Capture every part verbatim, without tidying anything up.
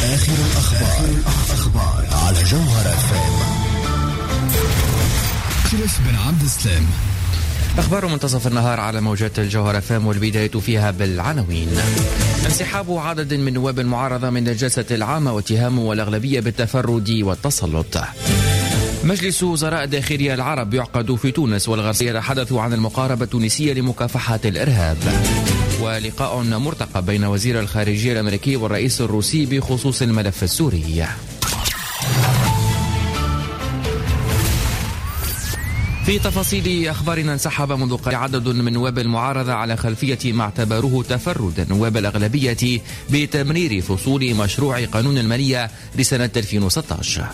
آخر الأخبار, الأخبار على جوهر اف ام. شرف بن عبد السلام. أخبار منتصف النهار على موجات الجوهر اف ام، والبداية فيها بالعناوين. انسحاب عدد من نواب المعارضة من الجلسة العامة واتهام الأغلبية بالتفرد والتسلط. مجلس وزراء الداخلية العرب يعقد في تونس، والغربية يتحدث عن المقاربة التونسية لمكافحة الإرهاب. ولقاء مرتقب بين وزير الخارجية الأمريكي والرئيس الروسي بخصوص الملف السوري. في تفاصيل أخبارنا، انسحب منذ قليل عدد من نواب المعارضة على خلفية ما اعتبروه تفرد نواب الأغلبية بتمرير فصول مشروع قانون المالية لسنة ألفين وستة عشر.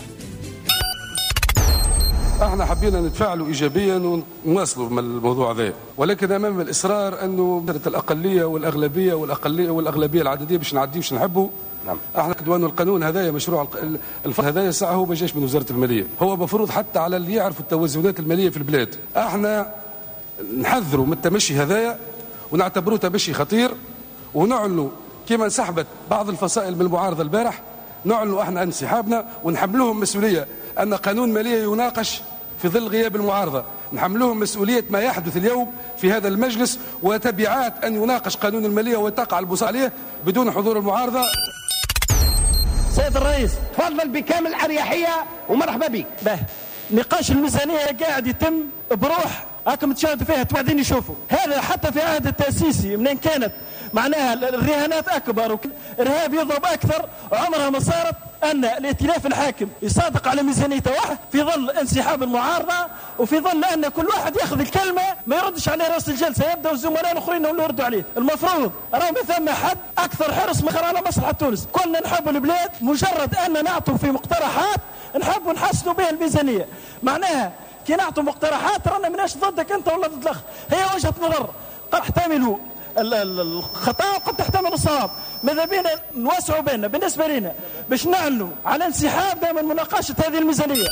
احنا حبينا نتفاعلوا ايجابيا ونواصلوا من الموضوع ذا، ولكن امام الاصرار انه الاقليه والاغلبيه والاقليه والاغلبيه العدديه باش نعدي باش نحبوا. نعم. احنا كدوان القانون هذايا مشروع الفصل هذايا ساعه هو ما جاش من وزاره الماليه، هو مفروض حتى على اللي يعرفوا التوازنات الماليه في البلاد. احنا نحذروا من التمشي هذايا ونعتبروه تمشي خطير، ونعلنوا كما انسحبت بعض الفصائل من المعارضه البارح، نعلنوا احنا انسحابنا ونحملوهم مسؤوليه ان قانون ماليه يناقش في ظل غياب المعارضة. نحملهم مسؤولية ما يحدث اليوم في هذا المجلس وتبعات أن يناقش قانون المالية وتقع البص عليه بدون حضور المعارضة. سيد الرئيس تفضل بكامل أريحية ومرحبا بك. به نقاش الميزانية قاعد يتم بروح هاكم تشاهدوا فيها توعدين يشوفوا هذا حتى في عهد التأسيسي منين كانت معناها الرهانات أكبر والإرهاب يضرب أكثر، عمرها ما صارت أن الائتلاف الحاكم يصادق على ميزانيته واحد في ظل انسحاب المعارضة، وفي ظل أن كل واحد يأخذ الكلمة ما يردش عليه رأس الجلسة، يبدأ الزملاء الآخرين اللي يردوا عليه. المفروض راه ما ثم حد أكثر حرص مخر على مصلحة تونس. كلنا نحب البلاد، مجرد أن نعطوا في مقترحات نحب نحسنوا بها الميزانية. معناها كي نعطوا مقترحات رانا مناش ضدك أنت ولا ضد الأخ، هي وجهة نظر قد تحتملوا الخطأ وقد تحتمل الصواب. ماذا بينا نوسعوا بيننا بالنسبة لنا باش نعلنوا على انسحاب من مناقشة هذه الميزانية.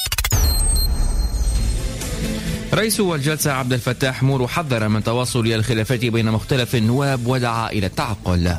رئيس الجلسة عبد الفتاح مورو حذر من تواصل الخلافات بين مختلف النواب ودعا إلى التعقل.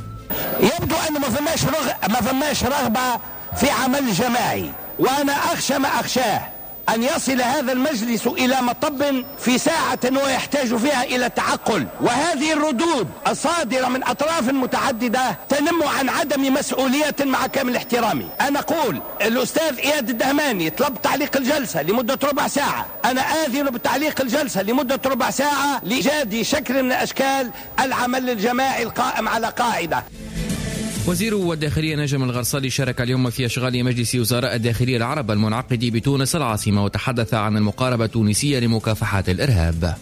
يبدو أن ما فماش رغ... ما فماش رغبة في عمل جماعي، وأنا أخشى ما أخشاه أن يصل هذا المجلس إلى مطب في ساعة ويحتاج فيها إلى التعقل، وهذه الردود الصادرة من أطراف متعددة تنم عن عدم مسؤولية مع كامل احترامي. أنا أقول الأستاذ إياد الدهماني طلب تعليق الجلسة لمدة ربع ساعة، أنا آذن بتعليق الجلسة لمدة ربع ساعة لإيجاد شكل من أشكال العمل الجماعي القائم على قاعدة. وزير الداخلية نجم الغرصالي شارك اليوم في أشغال مجلس وزراء الداخلية العرب المنعقد بتونس العاصمة، وتحدث عن المقاربة التونسية لمكافحة الإرهاب.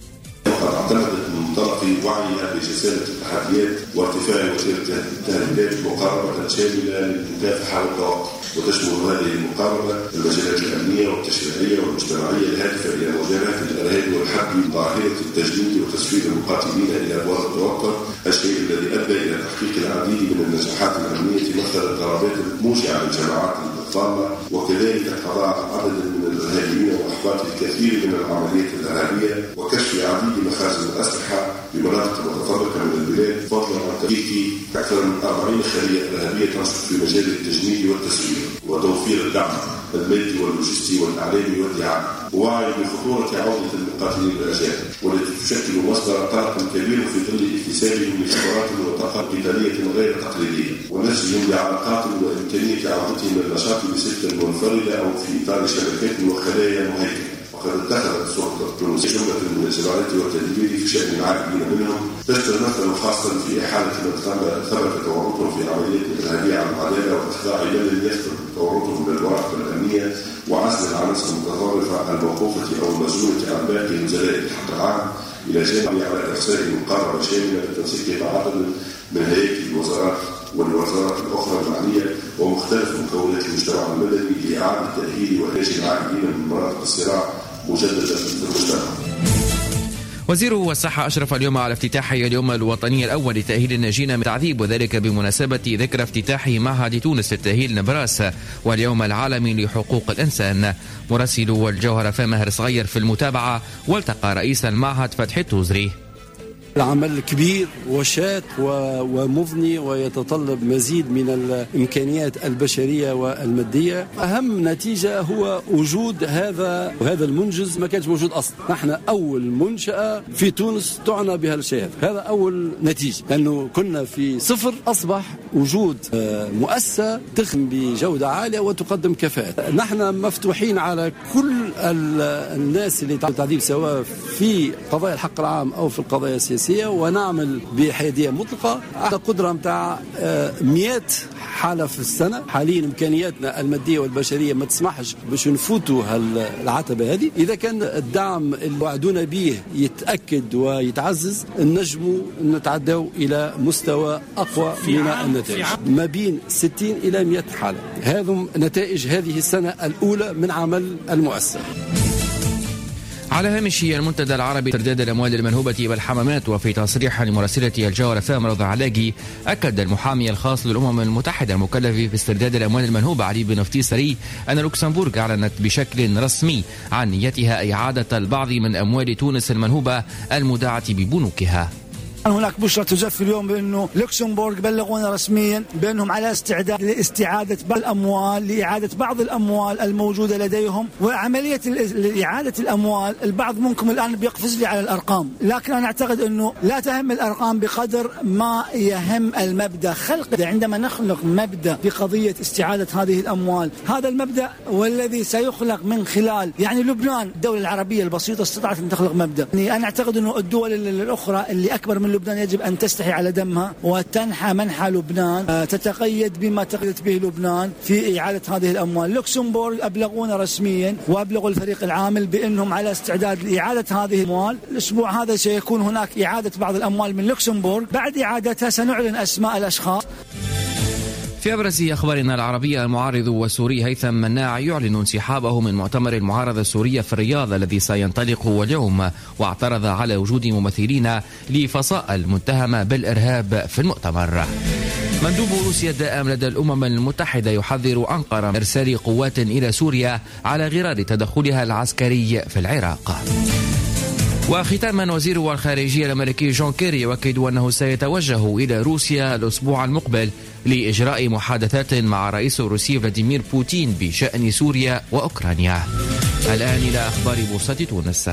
اعتمدت من طرف وعيها بجسامة التحديات وارتفاع وتيرة التهديدات مقاربة شاملة للمكافحة والتوقف، وتشمل هذه المقاربة المجالات الأمنية والتشريعية والمجتمعية الهادفة إلى مواجهة الإرهاب والحد ظاهرة التجنيد وتسفير المقاتلين إلى أبواب التوقف، الشيء الذي أدى إلى تحقيق العديد من النجاحات الأمنية مثل الضربات الموجعة للجماعات الضالة، وكذلك تضاعف عدد من الإرهابيين وأحباط الكثير من العمليات الإرهابية وكشف عديد مخازن الأسلحة بمناطق متفرقة من البلاد، فضلا عن تفكيك أكثر من أربعين خلية إرهابية تنشط في مجال التجنيد والتسويق وتوفير الدعم المادي واللوجستي والإعلامي والدعاية، ووعي بخطورة عودة المقاتلين الأجانب والتي تشكل مصدر طاقة كبير في ظل اكتسابهم لخبرات وطاقات قتالية غير تقليدية، ونسجهم بعلاقات وإمكانية عودتهم للنشاط بصفة منفردة أو في إطار شبكات وخلايا مهيئة. وقد اتخذت السلطة التونسية جملة من الإجراءات والتدابير في شأن العديد منهم، تتمثل خاصة في إحالة من ثبت تورطهم في عمليات إرهابية عن العدالة وإخضاع من يثبت تورطهم للمراقبة الأمنية وعزل العناصر المتطرفة الموقوفة أو المسؤولة عن باقي نزلاء الحق العام، إلى جانب على إرسال مقاربة شاملة للتنسيق مع عدد من هيئات الوزارات والوزارات الأخرى المعنية ومختلف مكونات المجتمع المدني لإعادة تأهيل وإخراج العائدين من مناطق الصراع مجددا في المجتمع. وزير الصحة أشرف اليوم على افتتاح اليوم الوطني الأول لتأهيل الناجين من التعذيب، وذلك بمناسبة ذكرى افتتاح معهد تونس للتأهيل نبراس واليوم العالمي لحقوق الإنسان. مراسل الجوهر فماهر صغير في المتابعة، والتقى رئيس المعهد فتحي التوزري. العمل كبير وشاق ومضني ويتطلب مزيد من الإمكانيات البشرية والمادية. أهم نتيجة هو وجود هذا وهذا المنجز ما كانش موجود أصلا. نحن أول منشأة في تونس تعنى بها الشهادة، هذا أول نتيجة، لأنه كنا في صفر أصبح وجود مؤسسة تخدم بجودة عالية وتقدم كفاءة. نحن مفتوحين على كل الناس اللي تعذيب سواء في قضايا الحق العام أو في القضايا السياسية، ونعمل بحيادية مطلقة. عندنا قدرة متاع مئات حالة في السنة. حاليا إمكانياتنا المادية والبشرية ما تسمحش باش نفوتوا العتبة هذه. إذا كان الدعم اللي وعدونا به يتأكد ويتعزز، نجموا نتعدوا إلى مستوى أقوى من النتائج، ما بين ستين إلى مئة حالة. هذه نتائج هذه السنة الأولى من عمل المؤسسة. على هامش المنتدى العربي ترداد الأموال المنهوبة بالحمامات، وفي تصريح لمراسلة الجوهرة فام رضا علاقي، أكد المحامي الخاص للأمم المتحدة المكلف باسترداد الأموال المنهوبة علي بن نفتيسري أن لوكسمبورغ أعلنت بشكل رسمي عن نيتها إعادة البعض من أموال تونس المنهوبة المودعة ببنوكها. هناك بشرة تزف اليوم بأنه لوكسمبورغ بلغونا رسميا بأنهم على استعداد لاستعادة بعض الأموال، لإعادة بعض الأموال الموجودة لديهم. وعملية إعادة الأموال البعض منكم الآن بيقفز لي على الأرقام، لكن أنا أعتقد أنه لا تهم الأرقام بقدر ما يهم المبدأ. خلق عندما نخلق مبدأ بقضية استعادة هذه الأموال، هذا المبدأ والذي سيخلق من خلال يعني لبنان الدولة العربية البسيطة استطاعت أن تخلق مبدأ. يعني أنا أعتقد أنه الدول الأخرى اللي أكبر من لبنان يجب أن تستحي على دمها وتنحى منحى لبنان، تتقيد بما تقيدت به لبنان في إعادة هذه الأموال. لوكسمبورغ أبلغونا رسميا وأبلغوا الفريق العامل بأنهم على استعداد لإعادة هذه الأموال. الأسبوع هذا سيكون هناك إعادة بعض الأموال من لوكسمبورغ، بعد إعادتها سنعلن أسماء الأشخاص. في أبرز أخبارنا العربية، المعارض والسوري هيثم مناع يعلن انسحابه من مؤتمر المعارضة السورية في الرياض الذي سينطلق اليوم، واعترض على وجود ممثلين لفصائل المتهمة بالإرهاب في المؤتمر. مندوب روسيا الدائم لدى الأمم المتحدة يحذر أنقرة من إرسال قوات إلى سوريا على غرار تدخلها العسكري في العراق. وختاما، وزير الخارجية الأمريكي جون كيري يؤكد أنه سيتوجه إلى روسيا الأسبوع المقبل لإجراء محادثات مع الرئيس الروسي فلاديمير بوتين بشأن سوريا وأوكرانيا. الآن إلى أخبار بورصة تونس.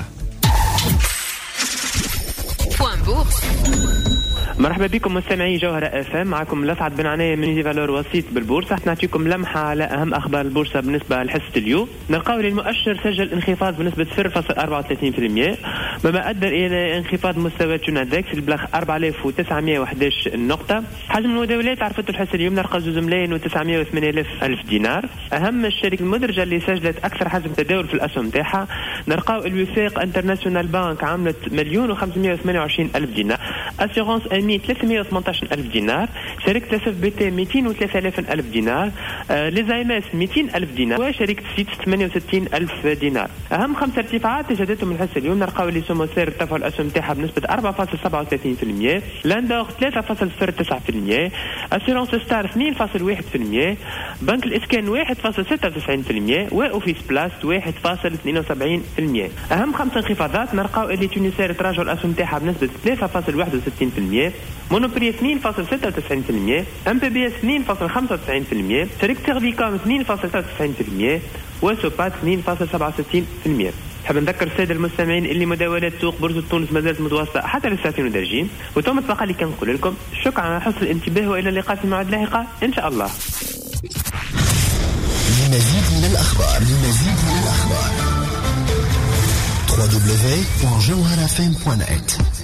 مرحبا بكم مستمعي جوهرة اف ام، معكم لسعد بن عناية من دي فالور وسيط بالبورصة. نعطيكم لمحة على أهم أخبار البورصة بالنسبة لحصة اليوم. نلقاو المؤشر سجل انخفاض بنسبة صفر فاصلة أربعة وثلاثين بالمئة، مما أدى إلى انخفاض مستويات يونادكس البلغ أربعة آلاف وتسعمئة وأحد عشر نقطة. حجم المداولات عرفته الحصة اليوم نلقى زوز ملايين وتسعمئة وثمانية آلاف ألف دينار. أهم الشركة المدرجة اللي سجلت أكثر حجم تداول في الأسهم تاعها نلقاو الوفاق انترناسيونال بانك عملت مليون وخمسمئة وثمانية وعشرين ألف دينار، أسيغونس أمي ثلاثمئة وثمانية عشر ألف دينار، شركة اس اف بي تي مئتين وثلاثة آلاف ألف دينار، آه لزايماس مئتين ألف دينار، وشركة سيت ثمانية وستين ألف دينار. أهم خمسة ارتفاعات شهدتهم الحصة اليوم نلقاو اللي سومو سير ارتفعوا الأسهم تاعها بنسبة أربعة فاصلة سبعة وثلاثين بالمئة، لاندور ثلاثة فاصلة صفر تسعة بالمئة، أسيرونس ستار اثنين فاصلة واحد بالمئة، بنك الإسكان واحد فاصلة ستة وتسعين بالمئة، وأوفيس بلاس واحد فاصلة اثنين وسبعين بالمئة. أهم خمسة انخفاضات نلقاو اللي تونسير تراجعوا الأسهم تاعها بنسبة ثلاثة فاصلة واحد وستين بالمئة، مونوبري اثنين فاصلة ستة وتسعين بالمئة، ام بي بي اس اثنين فاصلة خمسة وتسعين بالمئة، شركة سيرفيكوم اثنين فاصلة ستة وتسعين بالمئة، وسوبات اثنين فاصلة سبعة وستين بالمئة. حاب نذكر الساده المستمعين اللي مداولات سوق بورصة تونس ما زالت متواصلة حتى للساعتين ودرجين، وتم تبقى لي كنقول لكم شكرا على حسن الانتباه، والى اللقاء في موعد لاحقة ان شاء الله. لمزيد من الأخبار لمزيد من الأخبار دبليو دبليو دبليو دوت جوهرة اف ام دوت نت.